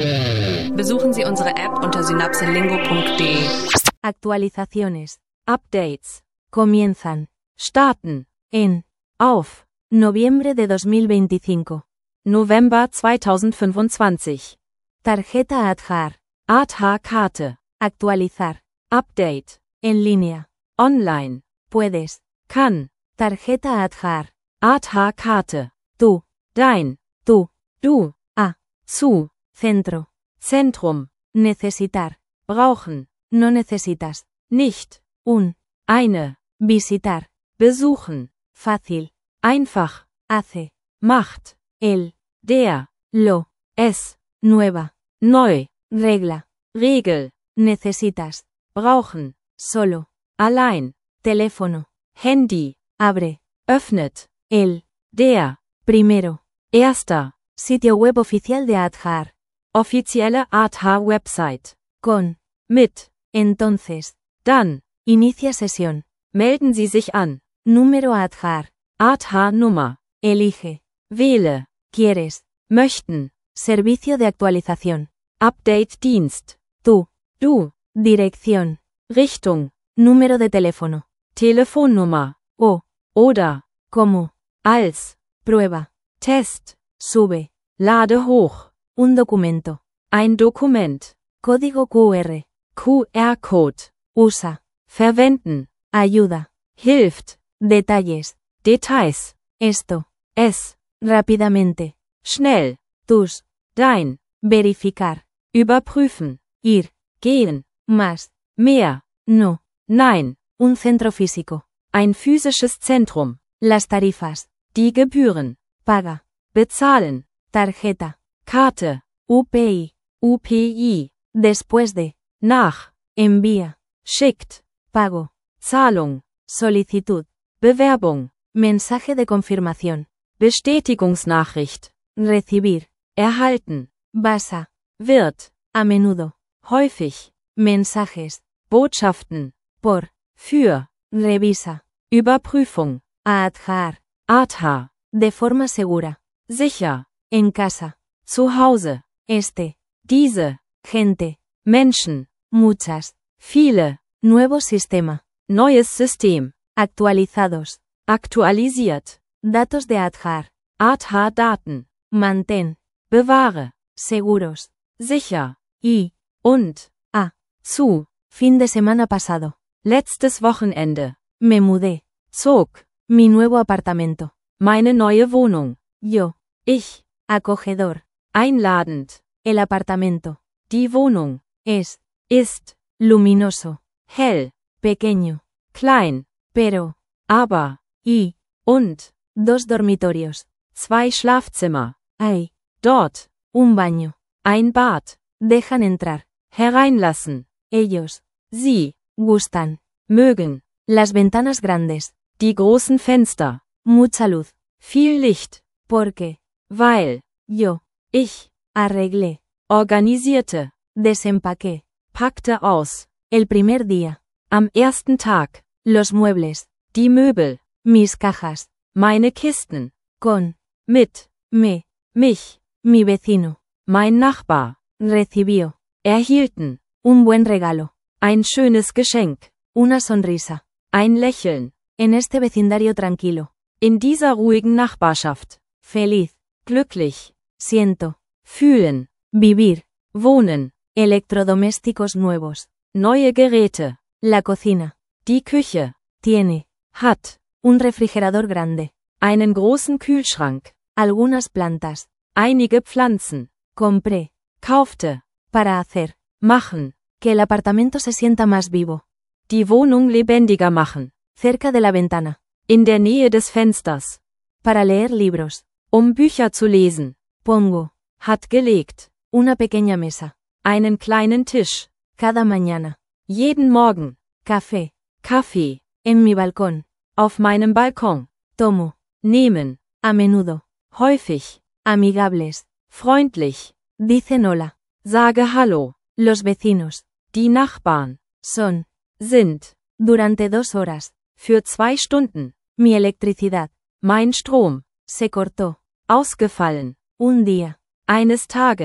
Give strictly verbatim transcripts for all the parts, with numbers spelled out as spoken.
Besuchen Sie unsere App unter synapselingo punkt de. Actualizaciones. Updates. Comienzan. Starten. En. Auf. Noviembre de dos mil veinticinco. November zweitausendfünfundzwanzig. Tarjeta Aadhaar. Aadhaar-Karte. Actualizar. Update. En línea. Online. Puedes. Kann. Tarjeta Aadhaar. Aadhaar-Karte. Tú. Dein. Tú. Du. A. Zu. Centro. Zentrum. Necesitar. Brauchen. No necesitas. Nicht. Un. Eine. Visitar. Besuchen. Fácil. Einfach. Hace. Macht. El. Der. Lo. Es. Nueva. Neu. Regla. Regel. Necesitas. Brauchen. Solo. Allein. Teléfono. Handy. Abre. Öffnet. El. Der. Primero. Erster. Sitio web oficial de Aadhaar. Offizielle Aadhaar-Website. Con. Mit. Entonces. Dann. Inicia sesión. Melden Sie sich an. Número Aadhaar. Aadhaar-Nummer. Elige. Wähle. Quieres. Möchten. Servicio de actualización. Update-Dienst. Tú. Du. Dirección. Richtung. Número de teléfono. Telefonnummer. O. Oder. Como. Als. Prueba. Test. Sube. Lade hoch. Un documento. Ein Dokument. Código Q R. Q R-Code. Usa. Verwenden. Ayuda. Hilft. Detalles. Details. Esto. Es. Rápidamente. Schnell. Tus. Dein. Verificar. Überprüfen. Ir. Gehen. Más. Mehr. No. Nein. Un centro físico. Ein physisches Zentrum. Las tarifas. Die Gebühren. Paga. Bezahlen. Tarjeta. Karte. U P I. U P I. Después de. Nach. Envía. Schickt. Pago. Zahlung. Solicitud. Bewerbung. Mensaje de confirmación. Bestätigungsnachricht. Recibir. Erhalten. Vas a. Wird. A menudo. Häufig. Mensajes. Botschaften. Por. Für. Revisa. Überprüfung. Aadhaar. Aadhaar. De forma segura. Sicher. En casa. Zu Hause. Este. Diese. Gente. Menschen. Muchas. Viele. Nuevo sistema. Neues System. Actualizados. Aktualisiert. Datos de Aadhaar. Aadhaar-Daten. Mantén. Bewahre. Seguros. Sicher. Y. Und. A. Zu. Fin de semana pasado. Letztes Wochenende. Me mudé. Zog. Mi nuevo apartamento. Meine neue Wohnung. Yo. Ich. Acogedor. Einladend. El apartamento. Die Wohnung. Es. Ist. Luminoso. Hell. Pequeño. Klein. Pero. Aber. Y. Und. Dos dormitorios. Zwei Schlafzimmer. Hay. Dort. Un baño. Ein Bad. Dejan entrar. Hereinlassen. Ellos. Sie. Gustan. Mögen. Las ventanas grandes. Die großen Fenster. Mucha luz. Viel Licht. Porque. Weil. Yo. Ich. Arreglé. Organisierte. Desempaqué. Packte aus. El primer día. Am ersten Tag. Los muebles. Die Möbel. Mis cajas. Meine Kisten. Con. Mit. Me. Mich. Mi vecino. Mein Nachbar. Recibió. Erhielten. Un buen regalo. Ein schönes Geschenk. Una sonrisa. Ein Lächeln. En este vecindario tranquilo. In dieser ruhigen Nachbarschaft. Feliz. Glücklich. Siento. Fühlen. Vivir. Wohnen. Electrodomésticos nuevos. Neue Geräte. La cocina. Die Küche. Tiene. Hat. Un refrigerador grande. Einen großen Kühlschrank. Algunas plantas. Einige Pflanzen. Compré. Kaufte. Para hacer. Machen. Que el apartamento se sienta más vivo. Die Wohnung lebendiger machen. Cerca de la ventana. In der Nähe des Fensters. Para leer libros. Um Bücher zu lesen. Pongo. Hat gelegt. Una pequeña mesa. Einen kleinen Tisch. Cada mañana. Jeden Morgen. Café. Kaffee. En mi balcón. Auf meinem Balkon. Tomo. Nehmen. A menudo. Häufig. Amigables. Freundlich. Dicen hola. Sage Hallo. Los vecinos. Die Nachbarn. Son. Sind. Durante dos horas. Für zwei Stunden. Mi electricidad. Mein Strom. Se cortó. Ausgefallen. Un día. Eines Tages.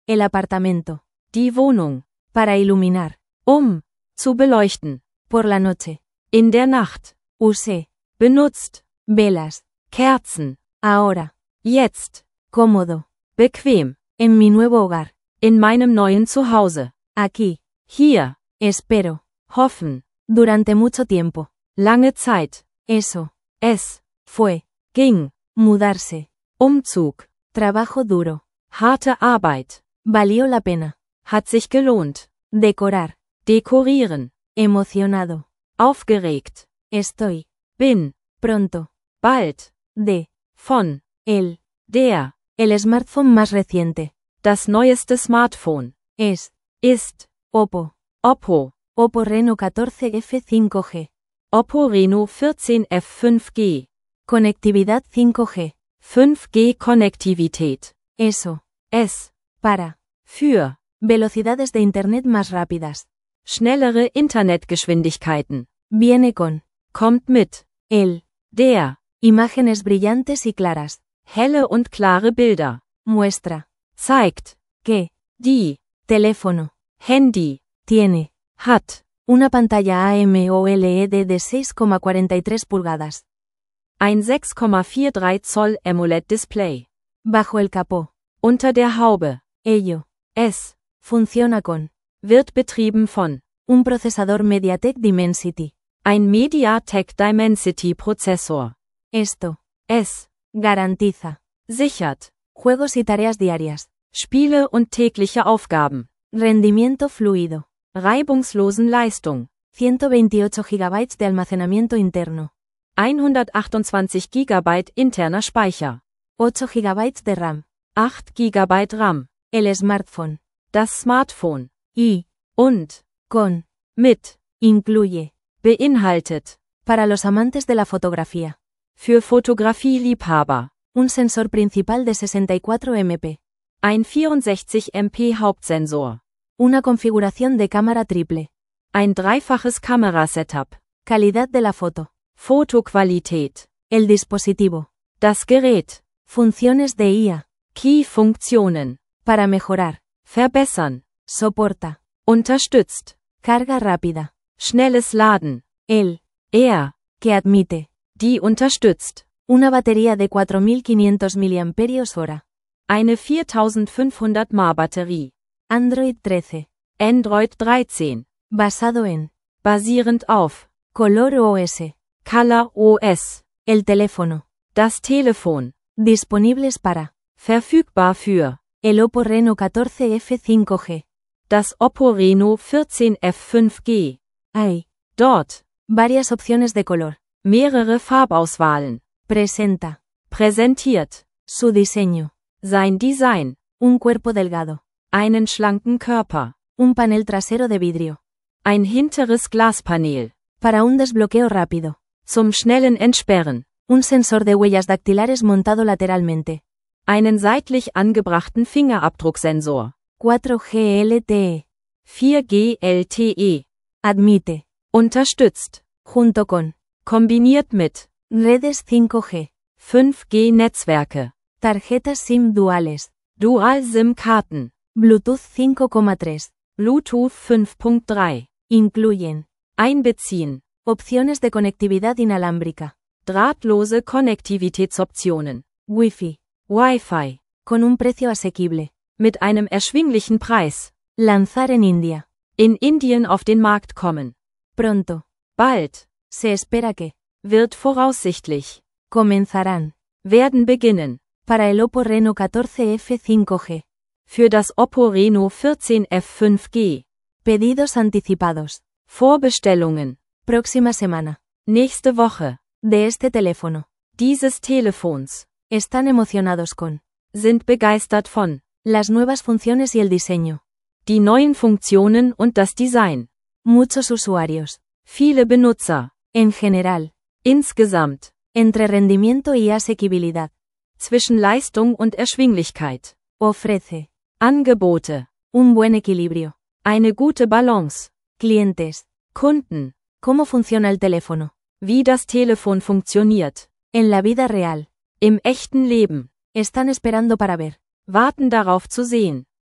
El apartamento. Die Wohnung. Para iluminar. Um. Zu beleuchten. Por la noche. In der Nacht. Usé. Benutzt. Velas. Kerzen. Ahora. Jetzt. Cómodo. Bequem. En mi nuevo hogar. In meinem neuen Zuhause. Aquí. Hier. Espero. Hoffen. Durante mucho tiempo. Lange Zeit. Eso. Es. Fue. Ging. Mudarse. Umzug. Trabajo duro. Harte Arbeit. Valió la pena. Hat sich gelohnt. Decorar. Dekorieren. Emocionado. Aufgeregt. Estoy. Bin. Pronto. Bald. De. Von. El. Der. El smartphone más reciente. Das neueste Smartphone. Es. Ist. Oppo. Oppo. Oppo Reno catorce F cinco G. Oppo Reno vierzehn F fünf G. Conectividad cinco G. fünf G Konnektivität. Eso. Es. Para. Für. Velocidades de Internet más rápidas. Schnellere Internetgeschwindigkeiten. Viene con. Kommt mit. El. Der. Imágenes brillantes y claras. Helle und klare Bilder. Muestra. Zeigt. Que. Die. Teléfono. Handy. Tiene. Hat. Una pantalla AMOLED de seis coma cuarenta y tres pulgadas. Ein sechs Komma drei Zoll AMOLED-Display. Bajo el capó. Unter der Haube. Ello. Es. Funciona con. Wird betrieben von. Un procesador MediaTek Dimensity. Ein MediaTek Dimensity Prozessor. Esto. Es. Garantiza. Sichert. Juegos y tareas diarias. Spiele und tägliche Aufgaben. Rendimiento fluido. Reibungslosen Leistung. ciento veintiocho gigabytes de almacenamiento interno. hundertachtundzwanzig Gigabyte interner Speicher. ocho gigabytes de RAM. acht Gigabyte RAM. El smartphone. Das Smartphone. Y. Und. Con. Mit. Incluye. Beinhaltet. Para los amantes de la fotografía. Für Fotografieliebhaber. Un sensor principal de sesenta y cuatro megapíxeles. Ein vierundsechzig Megapixel Hauptsensor. Una configuración de cámara triple. Ein dreifaches Kamerasetup. Calidad de la foto. Fotoqualität. El dispositivo. Das Gerät. Funciones de I A. Key-Funktionen. Para mejorar. Verbessern. Soporta. Unterstützt. Carga rápida. Schnelles Laden. El. Er. Que admite. Die unterstützt. Una batería de cuatro mil quinientos miliamperios hora. Eine viertausendfünfhundert Milliampere Batterie. Android trece. Android dreizehn. Basado en. Basierend auf. Color O S. Color O S. El teléfono. Das Telefon. Disponibles para. Verfügbar für. El Oppo Reno catorce F cinco G. Das Oppo Reno vierzehn F fünf G. Hay. Dort. Varias opciones de color. Mehrere Farbauswahlen. Presenta. Präsentiert. Su diseño. Sein Design. Un cuerpo delgado. Einen schlanken Körper. Un panel trasero de vidrio. Ein hinteres Glaspanel. Para un desbloqueo rápido. Zum schnellen Entsperren. Un sensor de huellas dactilares montado lateralmente. Einen seitlich angebrachten Fingerabdrucksensor. cuatro G L T E. vier G L T E. Admite. Unterstützt. Junto con. Kombiniert mit. Redes cinco G. fünf G Netzwerke. Tarjetas SIM duales. Dual-SIM-Karten. Bluetooth cinco Komma tres. Bluetooth fünf Punkt drei. Incluyen. Einbeziehen. Opciones de conectividad inalámbrica. Drahtlose Konnektivitätsoptionen. Wi-Fi. Wi-Fi. Con un precio asequible. Mit einem erschwinglichen Preis. Lanzar en India. In Indien auf den Markt kommen. Pronto. Bald. Se espera que. Wird voraussichtlich. Comenzarán. Werden beginnen. Para el Oppo Reno catorce F cinco G. Für das Oppo Reno vierzehn F fünf G. Pedidos anticipados. Vorbestellungen. Próxima semana. Nächste Woche. De este teléfono. Dieses Telefons. Están emocionados con. Sind begeistert von. Las nuevas funciones y el diseño. Die neuen Funktionen und das Design. Muchos usuarios. Viele Benutzer. En general. Insgesamt. Entre rendimiento y asequibilidad. Zwischen Leistung und Erschwinglichkeit. Ofrece. Angebote. Un buen equilibrio. Eine gute Balance. Clientes. Kunden. ¿Cómo funciona el teléfono? Wie das Telefon funktioniert. En la vida real. Im echten Leben. Están esperando para ver. Warten darauf zu sehen.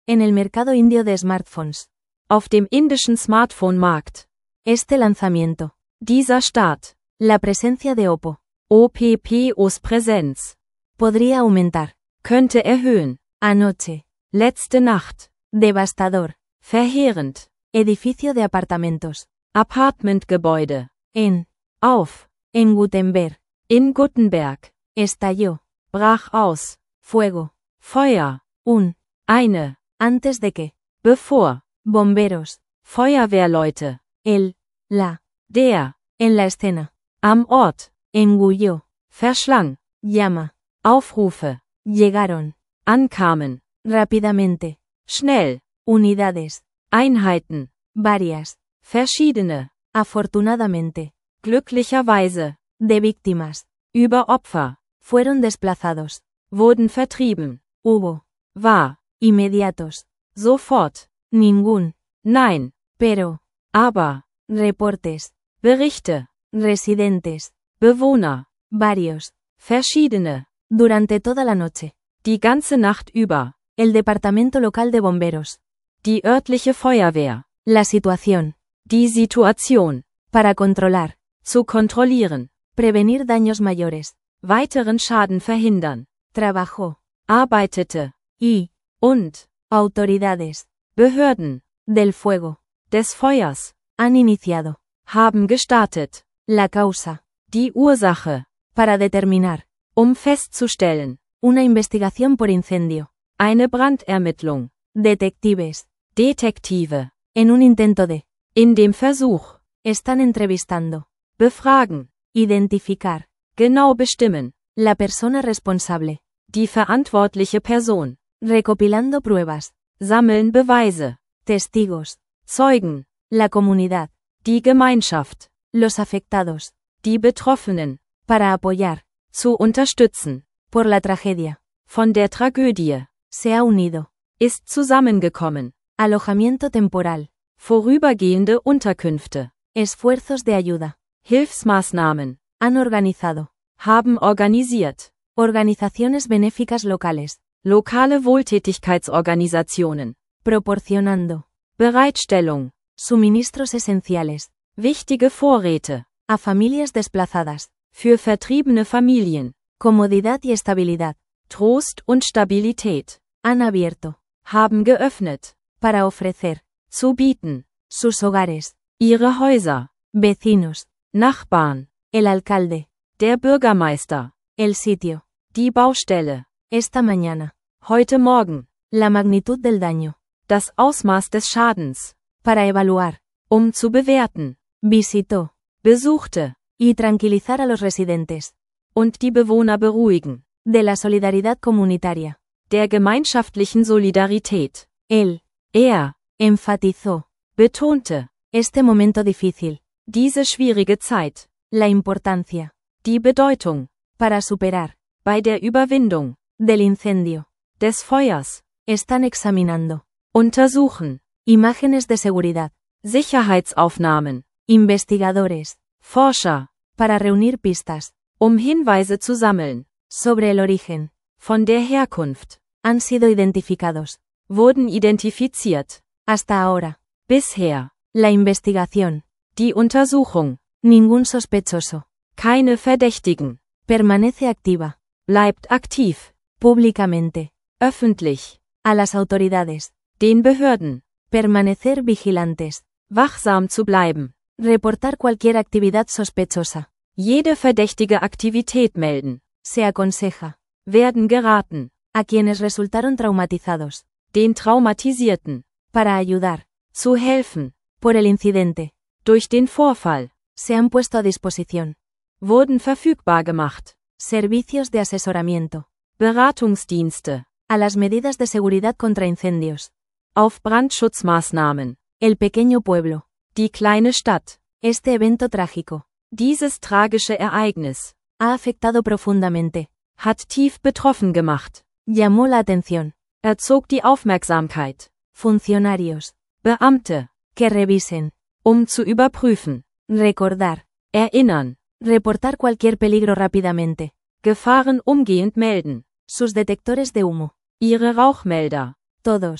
En el mercado indio de smartphones. Auf dem indischen Smartphone-Markt. Este lanzamiento. Dieser Start. La presencia de Oppo. O P P Os Präsenz. Podría aumentar. Könnte erhöhen. Anoche. Letzte Nacht. Devastador. Verheerend. Edificio de apartamentos. Apartmentgebäude. En. Auf. En Gutenberg. In Gutenberg. Estalló. Brach aus. Fuego. Feuer. Un. Eine. Antes de que. Bevor. Bomberos. Feuerwehrleute. El. La. Der. En la escena. Am Ort. Engulló. Verschlang. Llama. Aufrufe. Llegaron. Ankamen. Rápidamente. Schnell. Unidades. Einheiten. Varias. Verschiedene. Afortunadamente. Glücklicherweise. De víctimas. Über Opfer. Fueron desplazados. Wurden vertrieben. Hubo. War. Inmediatos. Sofort. Ningún. Nein. Pero. Aber. Reportes. Berichte. Residentes. Bewohner. Varios. Verschiedene. Durante toda la noche. Die ganze Nacht über. El departamento local de bomberos. Die örtliche Feuerwehr. La situación. Die Situation. Para controlar. Zu kontrollieren. Prevenir daños mayores. Weiteren Schaden verhindern. Trabajó. Arbeitete. Y. Und. Autoridades. Behörden. Del fuego. Des Feuers. Han iniciado. Haben gestartet. La causa. Die Ursache. Para determinar. Um festzustellen. Una investigación por incendio. Eine Brandermittlung. Detectives. Detektive. En un intento de. In dem Versuch. Están entrevistando. Befragen. Identificar. Genau bestimmen. La persona responsable. Die verantwortliche Person. Recopilando pruebas. Sammeln Beweise. Testigos. Zeugen. La comunidad. Die Gemeinschaft. Los afectados. Die Betroffenen. Para apoyar. Zu unterstützen. Por la tragedia. Von der Tragödie. Se ha unido. Ist zusammengekommen. Alojamiento temporal. Vorübergehende Unterkünfte. Esfuerzos de ayuda. Hilfsmaßnahmen. Han organizado. Haben organisiert. Organizaciones benéficas locales. Lokale Wohltätigkeitsorganisationen. Proporcionando. Bereitstellung. Suministros esenciales. Wichtige Vorräte. A familias desplazadas. Für vertriebene Familien. Comodidad y estabilidad. Trost und Stabilität. Han abierto. Haben geöffnet. Para ofrecer. Zu bieten. Sus hogares. Ihre Häuser. Vecinos. Nachbarn. El alcalde. Der Bürgermeister. El sitio. Die Baustelle. Esta mañana. Heute Morgen. La magnitud del daño. Das Ausmaß des Schadens. Para evaluar. Um zu bewerten. Visitó. Besuchte. Y tranquilizar a los residentes. Und die Bewohner beruhigen. De la solidaridad comunitaria. Der gemeinschaftlichen Solidarität. Él. Er. Enfatizó. Betonte. Este momento difícil. Diese schwierige Zeit. La importancia. Die Bedeutung. Para superar. Bei der Überwindung. Del incendio. Des Feuers. Están examinando. Untersuchen. Imágenes de seguridad. Sicherheitsaufnahmen. Investigadores. Forscher. Para reunir pistas. Um Hinweise zu sammeln. Sobre el origen. Von der Herkunft. Han sido identificados. Wurden identifiziert. Hasta ahora. Bisher. La investigación. Die Untersuchung. Ningún sospechoso. Keine Verdächtigen. Permanece activa. Bleibt aktiv. Públicamente. Öffentlich. A las autoridades. Den Behörden. Permanecer vigilantes. Wachsam zu bleiben. Reportar cualquier actividad sospechosa. Jede verdächtige Aktivität melden. Se aconseja. Werden geraten. A quienes resultaron traumatizados. Den Traumatisierten. Para ayudar. Zu helfen. Por el incidente. Durch den Vorfall. Se han puesto a disposición. Wurden verfügbar gemacht. Servicios de asesoramiento. Beratungsdienste. A las medidas de seguridad contra incendios. Auf Brandschutzmaßnahmen. El pequeño pueblo. Die kleine Stadt. Este evento trágico. Dieses tragische Ereignis. Ha afectado profundamente. Hat tief betroffen gemacht. Llamó la atención. Er zog die Aufmerksamkeit. Funcionarios. Beamte. Que revisen. Um zu überprüfen. Recordar. Erinnern. Reportar cualquier peligro rápidamente. Gefahren umgehend melden. Sus detectores de humo. Ihre Rauchmelder. Todos.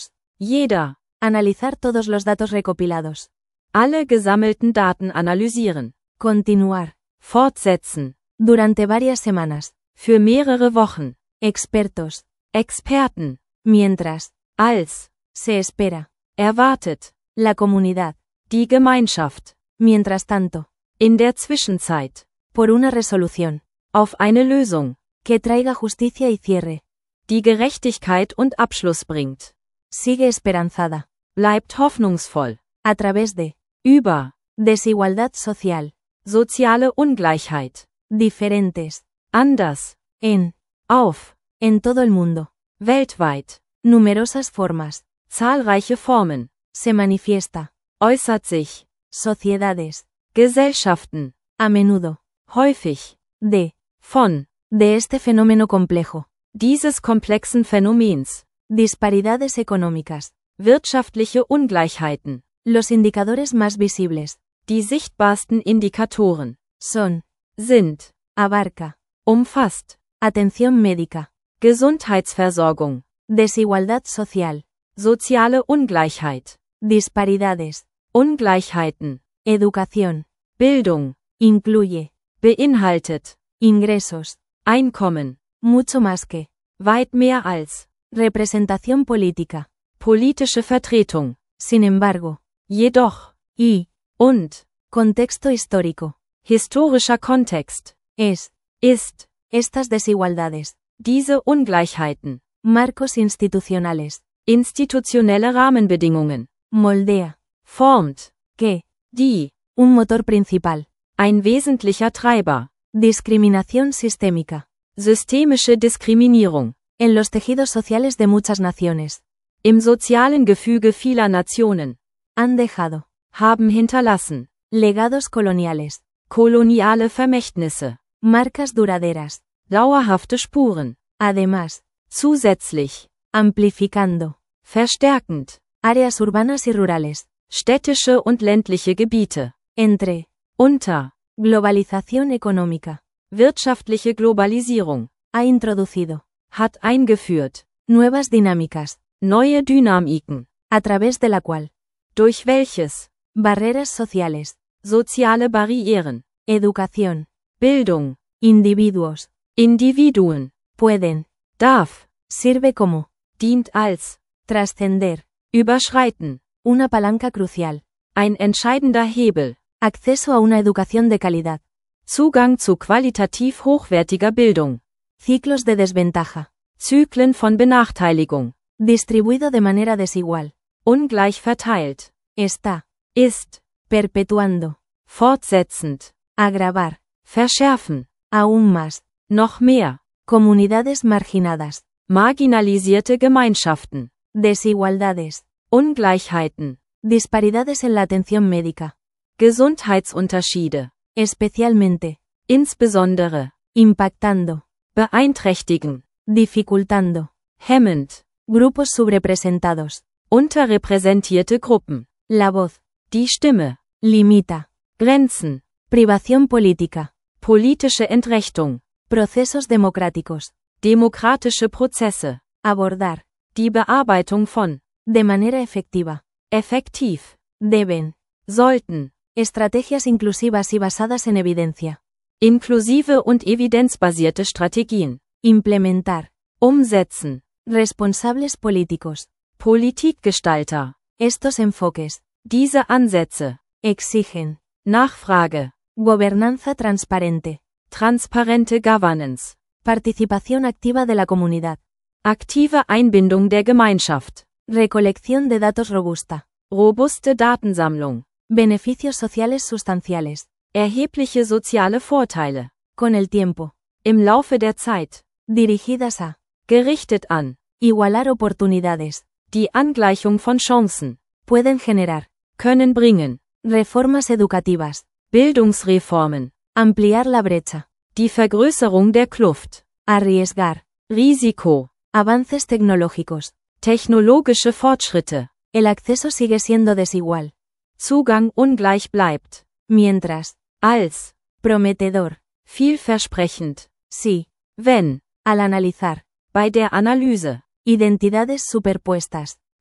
Jeder. Analizar todos los datos recopilados. Alle gesammelten Daten analysieren. Continuar. Fortsetzen. Durante varias semanas. Für mehrere Wochen. Expertos. Experten. Mientras. Als. Se espera. Erwartet. La comunidad. Die Gemeinschaft. Mientras tanto. In der Zwischenzeit. Por una resolución. Auf eine Lösung. Que traiga justicia y cierre. Die Gerechtigkeit und Abschluss bringt. Sigue esperanzada. Bleibt hoffnungsvoll. A través de. Über. Desigualdad social. Soziale Ungleichheit. Diferentes. Anders. En. Auf. En todo el mundo. Weltweit. Numerosas formas. Zahlreiche Formen. Se manifiesta. Äußert sich. Sociedades. Gesellschaften. A menudo. Häufig. De. Von. De este fenómeno complejo. Dieses komplexen Phänomens. Disparidades económicas. Wirtschaftliche Ungleichheiten. Los indicadores más visibles. Die sichtbarsten Indikatoren. Son. Sind. Abarca. Umfasst. Atención médica. Gesundheitsversorgung. Desigualdad social. Soziale Ungleichheit. Disparidades. Ungleichheiten. Educación. Bildung. Incluye. Beinhaltet. Ingresos. Einkommen. Mucho más que. Weit mehr als. Representación política. Politische Vertretung. Sin embargo. Jedoch. Y. Und. Contexto histórico. Historischer Kontext. Es. Ist. Estas desigualdades. Diese Ungleichheiten. Marcos institucionales. Institutionelle Rahmenbedingungen. Moldea. Formt. Que. Die. Un motor principal. Ein wesentlicher Treiber. Discriminación sistémica. Systemische Diskriminierung. En los tejidos sociales de muchas naciones. Im sozialen Gefüge vieler Nationen. Han dejado. Haben hinterlassen. Legados coloniales. Koloniale Vermächtnisse. Marcas duraderas. Dauerhafte Spuren. Además. Zusätzlich. Amplificando. Verstärkend. Áreas urbanas y rurales. Städtische und ländliche Gebiete. Entre. Unter. Globalización económica. Wirtschaftliche Globalisierung. Ha introducido. Hat eingeführt. Nuevas dinámicas. Neue Dynamiken. A través de la cual. Durch welches. Barreras sociales. Soziale Barrieren. Educación. Bildung. Individuos. Individuen. Pueden. Darf. Sirve como. Dient als. Trascender. Überschreiten. Una palanca crucial. Ein entscheidender Hebel. Acceso a una educación de calidad. Zugang zu qualitativ hochwertiger Bildung. Ciclos de desventaja. Zyklen von Benachteiligung. Distribuido de manera desigual. Ungleich verteilt. Está. Ist. Perpetuando. Fortsetzend. Agravar. Verschärfen. Aún más. Noch mehr. Comunidades marginadas. Marginalisierte Gemeinschaften. Desigualdades. Ungleichheiten. Disparidades en la atención médica. Gesundheitsunterschiede. Especialmente. Insbesondere. Impactando. Beeinträchtigen. Dificultando. Hemmend. Grupos subrepresentados. Unterrepräsentierte Gruppen. La voz. Die Stimme. Limita. Grenzen. Privación política. Politische Entrechtung. Procesos democráticos. Demokratische Prozesse. Abordar. Die Bearbeitung von. De manera efectiva. Effektiv. Deben. Sollten. Estrategias inclusivas y basadas en evidencia. Inklusive und evidenzbasierte Strategien. Implementar. Umsetzen. Responsables políticos. Politikgestalter. Estos enfoques. Diese Ansätze. Exigen. Nachfrage. Gobernanza transparente. Transparente Governance. Participación activa de la comunidad. Aktive Einbindung der Gemeinschaft. Recolección de datos robusta. Robuste Datensammlung. Beneficios sociales sustanciales. Erhebliche soziale Vorteile. Con el tiempo. Im Laufe der Zeit. Dirigidas a. Gerichtet an. Igualar oportunidades. Die Angleichung von Chancen. Pueden generar. Können bringen. Reformas educativas. Bildungsreformen. Ampliar la brecha. Die Vergrößerung der Kluft. Arriesgar. Risiko. Avances tecnológicos. Technologische Fortschritte. El acceso sigue siendo desigual. Zugang ungleich bleibt. Mientras. Als. Prometedor. Vielversprechend. Sí. Wenn. Al analizar. Bei der Analyse. Identidades superpuestas.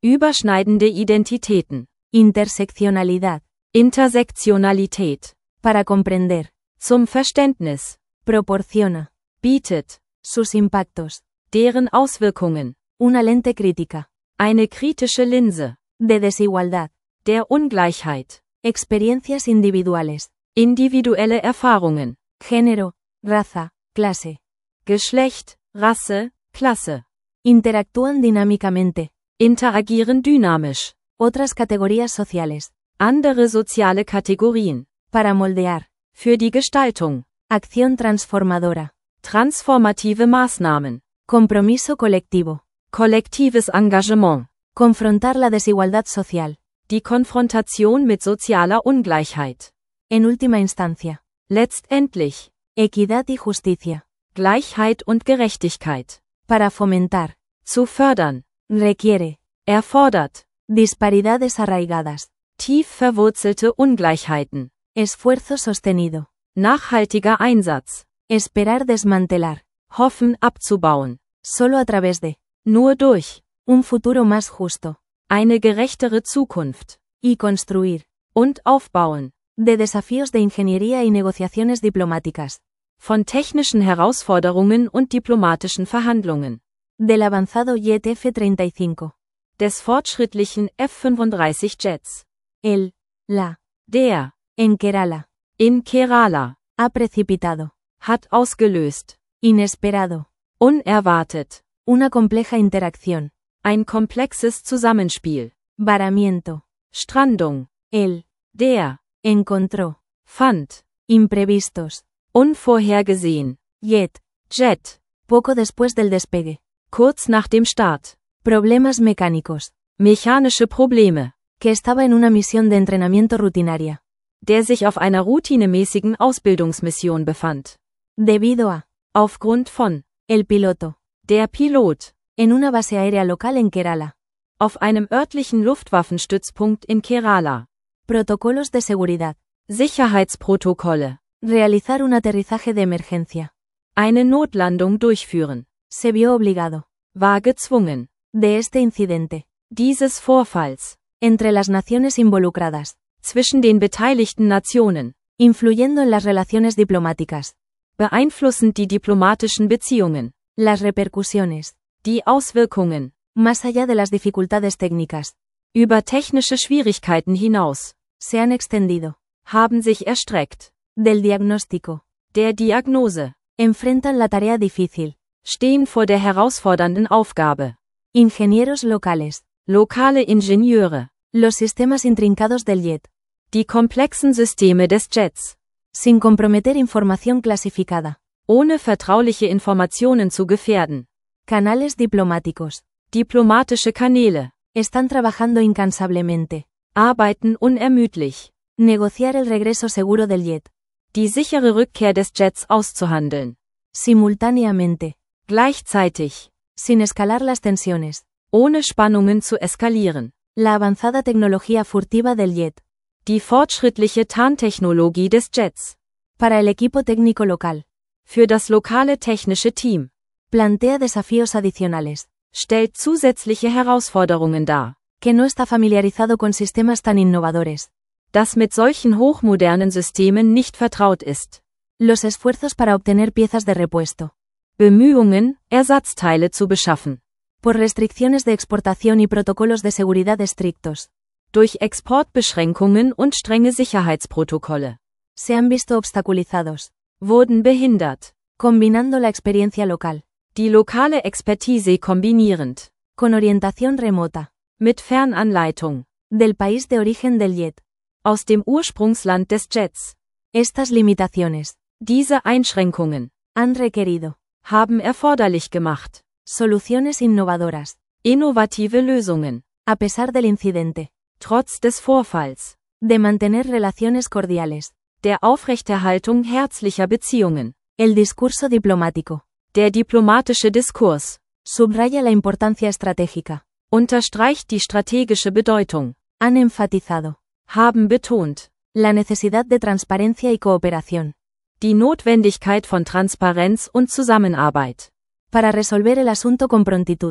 Überschneidende Identitäten. Interseccionalidad. Intersektionalität. Para comprender. Zum Verständnis. Proporciona. Bietet. Sus impactos. Deren Auswirkungen. Una lente crítica. Eine kritische Linse. De desigualdad. Der Ungleichheit. Experiencias individuales. Individuelle Erfahrungen. Género, raza, clase. Geschlecht, Rasse, Klasse. Interactúan dinámicamente. Interagieren dynamisch. Otras categorías sociales. Andere soziale Kategorien. Para moldear. Für die Gestaltung. Acción transformadora. Transformative Maßnahmen. Compromiso colectivo. Kollektives Engagement. Confrontar la desigualdad social. Die Konfrontation mit sozialer Ungleichheit. En última instancia. Letztendlich. Equidad y justicia. Gleichheit und Gerechtigkeit. Para fomentar. Zu fördern. Requiere. Erfordert. Disparidades arraigadas. Tief verwurzelte Ungleichheiten. Esfuerzo sostenido. Nachhaltiger Einsatz. Esperar desmantelar. Hoffen abzubauen. Solo a través de. Nur durch. Un futuro más justo. Eine gerechtere Zukunft. Y construir. Und aufbauen. De desafíos de ingeniería y negociaciones diplomáticas. Von technischen Herausforderungen und diplomatischen Verhandlungen. Del avanzado jet F treinta y cinco. Des fortschrittlichen F fünfunddreißig Jets. El, la, Der, en Kerala. in Kerala. Ha precipitado. Hat ausgelöst. Inesperado. Unerwartet. Una compleja interacción. Ein komplexes Zusammenspiel. Varamiento. Strandung. El, Der, encontró. fand. Imprevistos. Unvorhergesehen. Jet. Jet. Poco después del despegue. Kurz nach dem Start. Problemas mecánicos. Mechanische Probleme. Que estaba en una misión de entrenamiento rutinaria. Der sich auf einer routinemäßigen Ausbildungsmission befand. Debido a. Aufgrund von. El piloto. Der Pilot. En una base aérea local en Kerala. Auf einem örtlichen Luftwaffenstützpunkt in Kerala. Protocolos de seguridad. Sicherheitsprotokolle. Realizar un aterrizaje de emergencia. Eine Notlandung durchführen. Se vio obligado. War gezwungen. De este incidente. Dieses Vorfalls. Entre las naciones involucradas. Zwischen den beteiligten Nationen. Influyendo en las relaciones diplomáticas. Beeinflussend die diplomatischen Beziehungen. Las repercusiones. Die Auswirkungen. Más allá de las dificultades técnicas. Über technische Schwierigkeiten hinaus. Se han extendido. Haben sich erstreckt. Del diagnóstico. Der Diagnose. Enfrentan la tarea difícil. Stehen vor der herausfordernden Aufgabe. Ingenieros locales. Lokale Ingenieure. Los sistemas intrincados del jet. Die komplexen Systeme des Jets. Sin comprometer información clasificada. Ohne vertrauliche Informationen zu gefährden. Canales diplomáticos. Diplomatische Kanäle. Están trabajando incansablemente. Arbeiten unermüdlich. Negociar el regreso seguro del jet. Die sichere Rückkehr des Jets auszuhandeln. Simultáneamente. Gleichzeitig. Sin escalar las tensiones. Ohne Spannungen zu eskalieren. La avanzada tecnología furtiva del jet. Die fortschrittliche Tarntechnologie des Jets. Para el equipo técnico local. Für das lokale technische Team. Plantea desafíos adicionales. Stellt zusätzliche Herausforderungen dar. Que no está familiarizado con sistemas tan innovadores. Das mit solchen hochmodernen Systemen nicht vertraut ist. Los esfuerzos para obtener piezas de repuesto. Bemühungen, Ersatzteile zu beschaffen. Por restricciones de exportación y protocolos de seguridad estrictos. Durch Exportbeschränkungen und strenge Sicherheitsprotokolle. Se han visto obstaculizados. Wurden behindert. Combinando la experiencia local. Die lokale Expertise kombinierend. Con orientación remota. Mit Fernanleitung. Del país de origen del jet. Aus dem Ursprungsland des Jets. Estas limitaciones. Diese Einschränkungen. Han requerido. Haben erforderlich gemacht. Soluciones innovadoras. Innovative Lösungen. A pesar del incidente. Trotz des Vorfalls. De mantener relaciones cordiales. Der Aufrechterhaltung herzlicher Beziehungen. El discurso diplomático. Der diplomatische Diskurs. Subraya la importancia estratégica. Unterstreicht die strategische Bedeutung. Han enfatizado. Haben betont. La necesidad de transparencia y cooperación. Die Notwendigkeit von Transparenz und Zusammenarbeit. Para resolver el asunto con prontitud.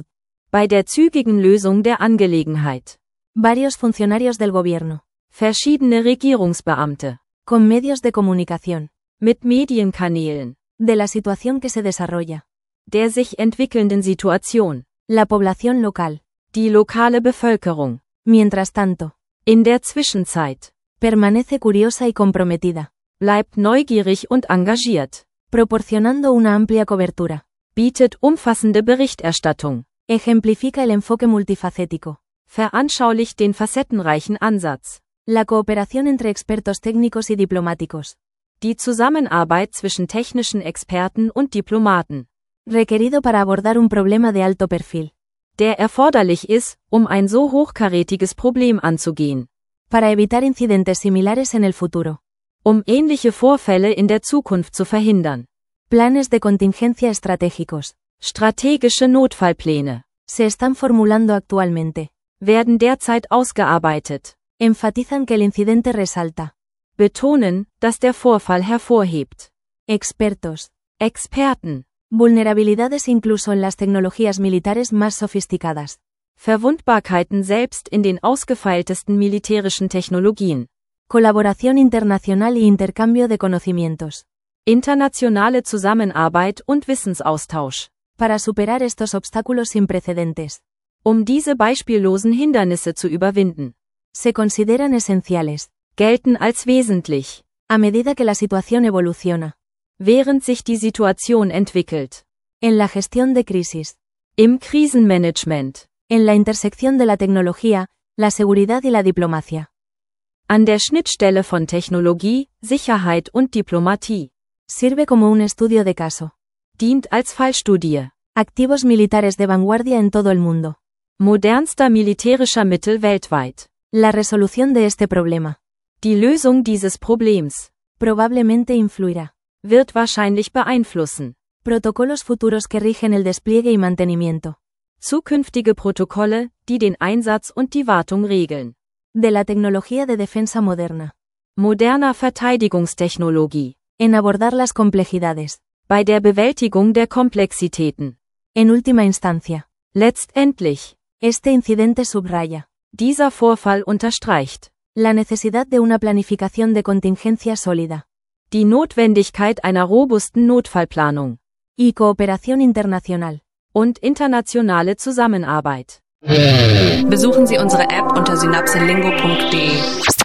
Bei der zügigen Lösung der Angelegenheit. Varios funcionarios del gobierno. Verschiedene Regierungsbeamte. Con medios de comunicación. Mit Medienkanälen. De la situación que se desarrolla. Der sich entwickelnden Situation. La población local. Die lokale Bevölkerung. Mientras tanto. In der Zwischenzeit. Permanece curiosa y comprometida. Bleibt neugierig und engagiert. Proporcionando una amplia cobertura. Bietet umfassende Berichterstattung. Ejemplifica el enfoque multifacético. Veranschaulicht den facettenreichen Ansatz. La cooperación entre expertos técnicos y diplomáticos. Die Zusammenarbeit zwischen technischen Experten und Diplomaten. Requerido para abordar un problema de alto perfil. Der erforderlich ist, um ein so hochkarätiges Problem anzugehen. Para evitar incidentes similares en el futuro. Um ähnliche Vorfälle in der Zukunft zu verhindern. Planes de contingencia estratégicos. Strategische Notfallpläne. Se están formulando actualmente. Werden derzeit ausgearbeitet. Enfatizan que el incidente resalta. Betonen, dass der Vorfall hervorhebt. Expertos. Experten. Vulnerabilidades incluso en las tecnologías militares más sofisticadas. Verwundbarkeiten selbst in den ausgefeiltesten militärischen Technologien. Colaboración internacional y intercambio de conocimientos. Internationale Zusammenarbeit und Wissensaustausch. Para superar estos obstáculos sin precedentes. Um diese beispiellosen Hindernisse zu überwinden. Se consideran esenciales. Gelten als wesentlich. A medida que la situación evoluciona. Während sich die Situation entwickelt. En la gestión de crisis. Im Krisenmanagement. En la intersección de la tecnología, la seguridad y la diplomacia. An der Schnittstelle von Technologie, Sicherheit und Diplomatie. Sirve como un estudio de caso. Dient als Fallstudie. Activos militares de vanguardia en todo el mundo. Modernster militärischer Mittel weltweit. La resolución de este problema. Die Lösung dieses Problems. Probablemente influirá. Wird wahrscheinlich beeinflussen. Protocolos futuros que rigen el despliegue y mantenimiento. Zukünftige Protokolle, die den Einsatz und die Wartung regeln. De la tecnología de defensa moderna. Moderner Verteidigungstechnologie. En abordar las complejidades. Bei der Bewältigung der Komplexitäten. En última instancia. Letztendlich. Este incidente subraya. Dieser Vorfall unterstreicht. La necesidad de una planificación de contingencia sólida. Die Notwendigkeit einer robusten Notfallplanung. Y cooperación internacional. Und internationale Zusammenarbeit. Besuchen Sie unsere App unter synapselingo punkt de.